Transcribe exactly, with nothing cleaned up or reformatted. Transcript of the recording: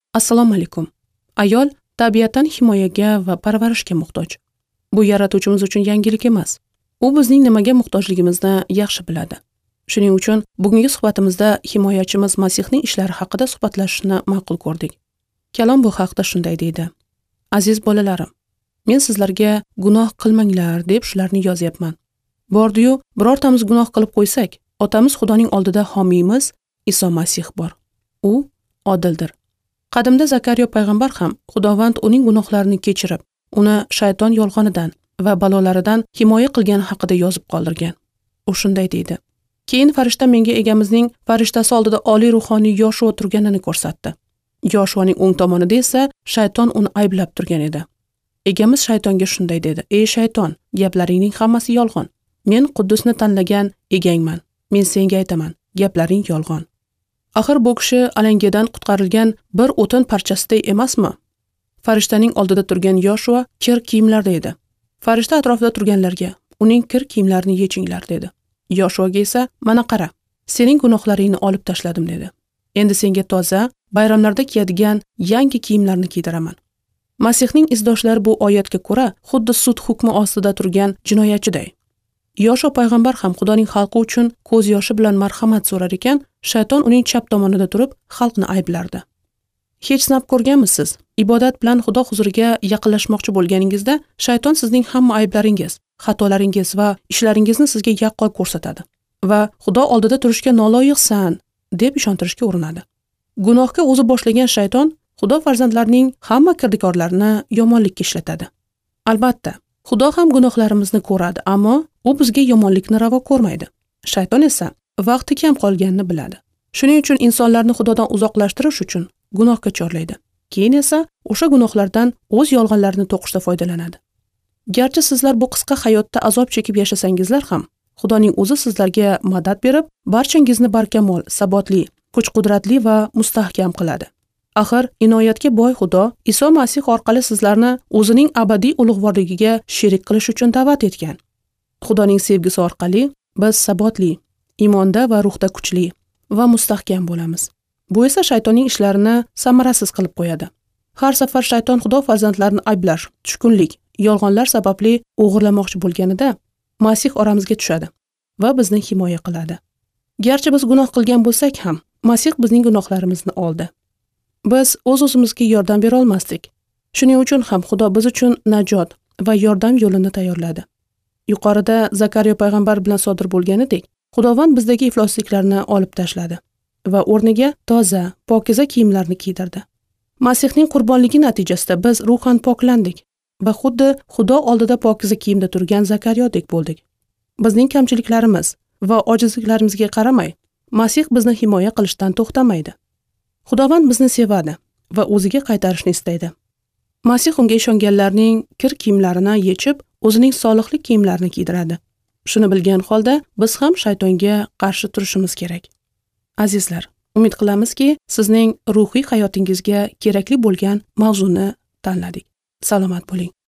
Assalomu alaykum. Ayol tabiatan himoyaga va parvarishga muhtoj. Bu yaratuvchimiz uchun yangilik emas. U bizning nimaga muhtojligimizni yaxshi biladi. Shuning uchun bugungi suhbatimizda himoyachimiz Masihning ishlari haqida suhbatlashishni ma'qul ko'rdik. Kalom bu haqda shunday deydi: Aziz bolalarim, men sizlarga gunoh qilmanglar deb shularni yozyapman. Bordi-yu, birortamiz gunoh qilib qo'ysak, Otamiz Xudoning oldida homiymiz Iso Masih bor. U odildir. Qadimda Zakariya payg'ambar ham Xudovand uning gunohlarini kechirib, uni shayton yolg'onidan va balolaridan himoya qilgani haqida yozib qoldirgan. U shunday deydi: Keyin farishta menga egamizning farishtasi oldida oliy ruhoniy Yoshua turganini ko'rsatdi. Yoshuaning o'ng tomonida esa shayton uni ayblab turgan edi. Egamiz shaytonga shunday dedi: Ey shayton, gaplaringning hammasi yolg'on. Men Quddusni tanlagan egangman. Men senga aytaman, gaplaring yolg'on. Axir bu kishi alangadan qutqarilgan bir o'tin parchasiday emasmi? Farishtaning oldida turgan Yoshua kir kiyimlarda edi. Farishta atrofida turganlarga, uning kir kiyimlarini yechinglar dedi. Yoshuaga esa, mana qara, sening gunohlaringni olib tashladim dedi. Endi senga toza, bayramlarda kiyadigan yangi kiyimlarni kiydiraman. Masihning izdoshlari bu oyatga ko'ra xuddi sud hukmi ostida turgan jinoyatchiday. Yoshua payg'ambar ham Xudoning xalqi uchun ko'z yoshi bilan marhamat so'rar ekan, shayton uning chap tomonida turib xalqni ayblardi. Hech sinab ko'rganmisiz? Ibodat bilan Xudo huzuriga yaqinlashmoqchi bo'lganingizda, shayton sizning hamma ayblaringiz, xatolaringiz va ishlaringizni sizga yaqqol ko'rsatadi va Xudo oldida turishga noloyiqsan deb ishontirishga urinadi. Gunohga o'zi boshlagan shayton Xudo farzandlarining hamma kirdikorlarini yomonlikka ishlatadi. Albatta, Xudo ham gunohlarimizni ko'radi, ammo u bizga yomonlikni ravo ko'rmaydi. Shayton esa vaqti kam qolganini biladi. Shuning uchun insonlarni Xudodan uzoqlashtirish uchun gunohga chorlaydi. Keyin esa o'sha gunohlardan o'z yolg'onlarini to'qishda foydalanadi. Garchi sizlar bu qisqa hayotda azob chekib yashasangizlar ham, Xudoning o'zi sizlarga madad berib, barchangizni barkamol, sabotli, kuch-qudratli va mustahkam qiladi. Axir inoyatga boy Xudo Iso Masih orqali sizlarni o'zining abadiy ulug'vorligiga sherik qilish uchun da'vat etgan. Xudoning sevgisi orqali biz sabotli, iymonda va ruhda kuchli va mustahkam bo'lamiz. Bu esa shaytonning ishlarini samarasiz qilib qo'yadi. Har safar shayton Xudo farzandlarini ayblash, tushkunlik, yolg'onlar sababli o'g'irlamoqchi bo'lganida Masih oramizga tushadi va bizni himoya qiladi. Garchi biz gunoh qilgan bo'lsak ham, Masih bizning gunohlarimizni oldi. Biz o'z-o'zimizga yordam bera olmasdik. Shuning uchun ham Xudo biz uchun najot va yordam yo'lini tayyorladi. Yuqorida Zakariya payg'ambar bilan sodir bo'lganidek, Xudovand bizdagi iflosliklarni olib tashladi va o'rniga toza, pokiza kiyimlarni kiydirdi. Masihning qurbonligi natijasida biz ruhan poklandik va xuddi Xudo oldida pokiza kiyimda turgan Zakariyodek bo'ldik. Bizning kamchiliklarimiz va ojizliklarimizga qaramay, Masih bizni himoya qilishdan to'xtamaydi. Xudovand bizni sevadi va o'ziga qaytarishni istaydi. Masih unga ishonganlarning kir kiyimlarini yechib, o'zining solihlik kiyimlarini kiydiradi. Shuni bilgan holda biz ham shaytonga qarshi turishimiz kerak. Azizlar, umid qilamizki, sizning ruhiy hayotingizga kerakli bo'lgan mavzuni tanladik. Salomat bo'ling.